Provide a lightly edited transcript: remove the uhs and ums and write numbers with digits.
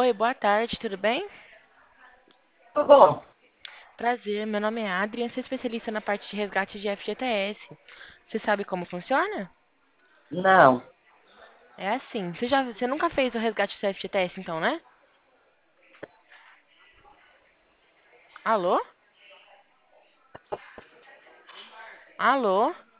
Oi, boa tarde, tudo bem? Tudo bom? Prazer, meu nome é Adrian, sou especialista na parte de resgate de FGTS. Você sabe como funciona? Não. É assim, você nunca fez o resgate do FGTS então, né? Alô? Alô?